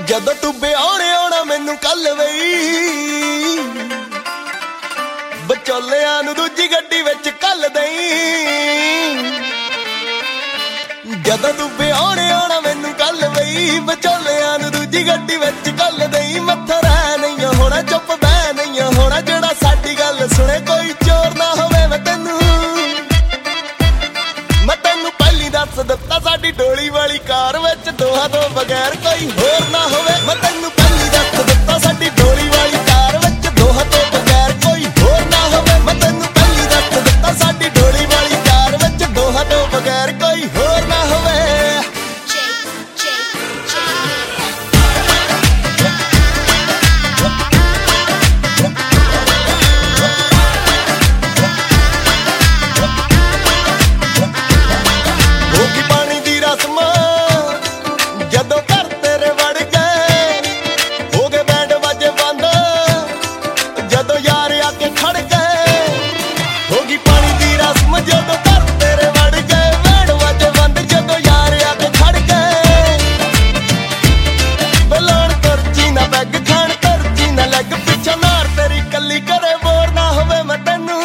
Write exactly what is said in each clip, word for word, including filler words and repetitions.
ਜਦੋਂ ਤੂੰ ਵਿਆਹਣੇ ਆਉਣਾ ਮੈਨੂੰ ਕੱਲ ਵਈ ਵਿਚੋਲਿਆਂ ਨੂੰ ਦੂਜੀ ਗੱਡੀ ਵਿੱਚ ਕੱਲ ਦਈ ਜਦੋਂ ਤੂੰ ਵਿਆਹਣੇ ਆਉਣਾ ਮੈਨੂੰ ਕੱਲ ਵਈ ਵਿਚੋਲਿਆਂ ਨੂੰ ਦੂਜੀ ਗੱਡੀ ਵਿੱਚ ਕੱਲ ਦਈ ਮੱਥਾ ਰਹਿ ਨਹੀਂ ਹੋਣਾ ਚੁੱਪ ਬਹਿ ਨਹੀਂ ਹੋਣਾ ਜਿਹੜਾ ਸਾਡੀ ਗੱਲ ਸੁਣੇ ਕੋਈ ਚੋਰ ਨਾ ਹੋਵੇ ਮੈਂ ਤੈਨੂੰ ਮੈਂ ਤੈਨੂੰ ਪਹਿਲੀ ਦੱਸ ਦਿੱਤਾ ਸਾਡੀ ਡੋਲੀ ਵਾਲੀ ਕਾਰ ਵਿੱਚ ਦੋਹਾਂ ਤੋਂ ਬਗੈਰ ਕੋਈ ਹੋਰ ਨਾ ਹੋਵੇ ਮੈਂ ਤੈਨੂੰ ਪਹਿਲੀ ਦੱਸ ਦਿੱਤਾ ਸਾਡੀ ਡੋਲੀ ਵਾਲੀ ਕਾਰ ਵਿੱਚ ਦੋਹਾਂ ਤੋਂ ਬਗੈਰ ਕੋਈ ਹੋਰ ਨਾ ਹੋਵੇ ਮੈਂ ਤੈਨੂੰ ਪਹਿਲੀ ਦੱਸ ਦਿੱਤਾ ਸਾਡੀ ਡੋਲੀ ਵਾਲੀ ਕਾਰ ਵਿੱਚ ਦੋਹਾਂ ਤੋਂ ਬਗੈਰ ਕੋਈ ਹੋਰ ਨਾ ਹੋਵੇ ਜਦੋਂ ਘਰ ਤੇਰੇ ਵੜ ਗਏ ਹੋ ਗਏ ਬੈਂਡ ਵਾਜੇ ਬੰਦ ਜਦੋਂ ਯਾਰ ਆ ਕੇ ਖੜ ਗਏ ਹੋ ਗਈ ਪਾਣੀ ਦੀ ਰਸਮ ਜਦੋਂ ਘਰ ਤੇਰੇ ਵੜ ਗਏ ਬੈਂਡ ਵਾਜੇ ਬੰਦ ਜਦੋਂ ਯਾਰ ਆ ਕੇ ਖੜ ਗਏ ਬਲਾਣ ਕਰਚੀ ਨਾ ਬੈਗ ਖਾਣ ਕਰਚੀ ਨਾ ਲੱਗ ਪਿੱਛੇ ਮਾਰ ਤੇਰੀ ਕੱਲੀ ਕਰੇ ਬੋਰ ਨਾ ਹੋਵੇ ਮੈਂ ਤੈਨੂੰ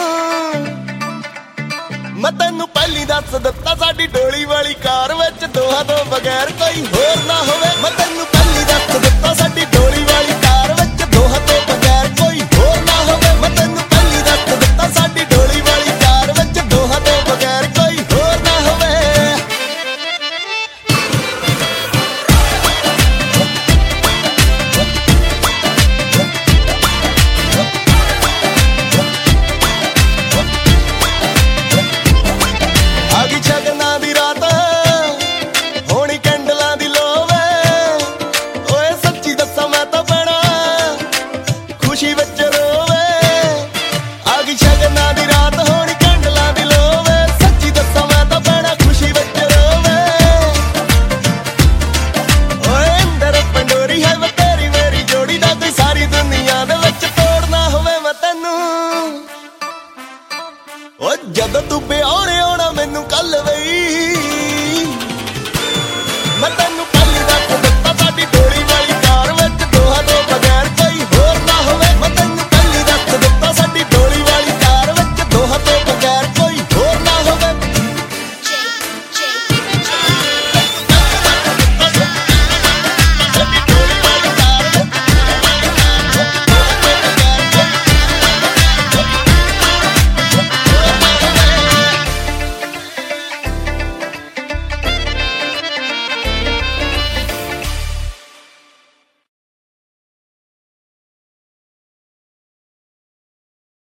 ਮੈਂ ਤੈਨੂੰ ਪਹਿਲੀ ਦੱਸ ਦਿੱਤਾ ਸਾਡੀ ਡੋਲੀ ਵਾਲੀ ਕਾਰ ਵਿੱਚ ਦੋਹਾਂ ਤੋਂ ਬਗੈਰ ਕੋਈ ਹੋਰ ਨਾ ਹੋਵੇ ਮੈਂ ਤੈਨੂੰ ਪਹਿਲੀ ਦੱਸ ਦਿੱਤਾ ਸਾਡੀ ਡੋਲੀ ਵਾਲੀ ਕਾਰ ਵਿੱਚ ਦੋਹਾਂ ਤੋਂ ਬਗੈਰ ਕੋਈ ਹੋਰ ਨਾ ਹੋਵੇ ਮੈਂ ਤੈਨੂੰ ਪਹਿਲੀ ਦੱਸ ਦਿੱਤਾ ਸਾਡੀ ਡੋਲੀ ਵਾਲੀ ਕਾਰ ਵਿੱਚ ਦੋਹਾਂ ਤੋਂ ਬਗੈਰ ਕੋਈ ਹੋਰ ਨਾ ਹੋਵੇ ਆ ਗਈ ਸ਼ਗਨਾਂ ਦੀ ਰਾਤ ਹੋਣੀ ਕੈਂਡਲਾਂ ਦੀ ਲੋਵੇ ਓਏ ਸੱਚੀ ਦੱਸਾਂ ਮੈਂ ਤਾਂ ਬਣਾ ਖੁਸ਼ੀ ਵਿੱਚ ਰੋਵੇ ਆ ਗਈ ਸ਼ਗਨਾਂ ਦੀ ਰਾਤ ਹੋਣੀ ਕੈਂਡਲਾਂ ਦੀ ਲੋਵੇ ਸੱਚੀ ਦੱਸਾਂ ਮੈਂ ਤਾਂ ਬਣਾ ਖੁਸ਼ੀ ਵਿੱਚ ਰੋਵੇ ਓਏ ਅੰਦਰ ਪੰਡੋਰੀ ਹੈ ਵੇ ਤੇਰੀ ਮੇਰੀ ਜੋੜੀ ਦਾ ਕੋਈ ਸਾਰੀ ਦੁਨੀਆ ਦੇ ਵਿੱਚ ਤੋੜਨਾ ਹੋਵੇ ਮੈਂ ਤੈਨੂੰ ਓ ਜਦੋਂ ਤੂੰ ਵਿਆਹਣੇ ਆਉਣਾ ਮੈਨੂੰ ਕੱਲ ਵਈ